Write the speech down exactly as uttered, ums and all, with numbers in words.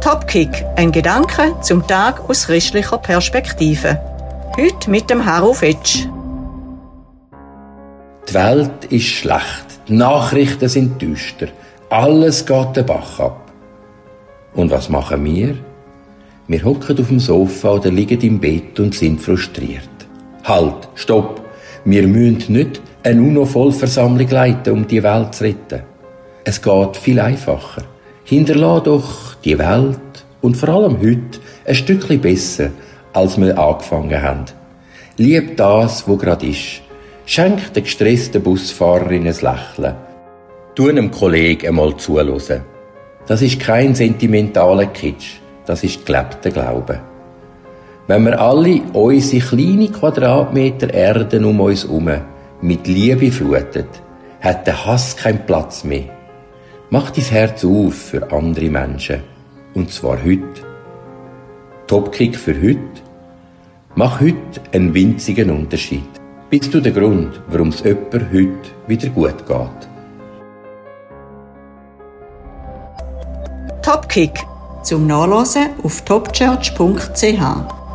Topkick, ein Gedanke zum Tag aus christlicher Perspektive. Heute mit dem Harro Fetsch. Die Welt ist schlecht, die Nachrichten sind düster, alles geht den Bach ab. Und was machen wir? Wir hocken auf dem Sofa oder liegen im Bett und sind frustriert. Halt, stopp! Wir müssen nicht eine UNO-Vollversammlung leiten, um die Welt zu retten. Es geht viel einfacher. Hinterlass doch die Welt und vor allem heute ein Stückchen besser, als wir angefangen haben. Lieb das, wo gerade ist. Schenk der gestressten Busfahrerin ein Lächeln. Tu einem Kollegen einmal zuhören. Das ist kein sentimentaler Kitsch, das ist gelebter Glaube. Wenn wir alle unsere kleinen Quadratmeter Erde um uns herum mit Liebe flutet, hat der Hass keinen Platz mehr. Mach dein Herz auf für andere Menschen. Und zwar heute. Topkick für heute. Mach heute einen winzigen Unterschied. Bist du der Grund, warum es jemandem heute wieder gut geht? Topkick zum Nachlesen auf topchurch punkt c h.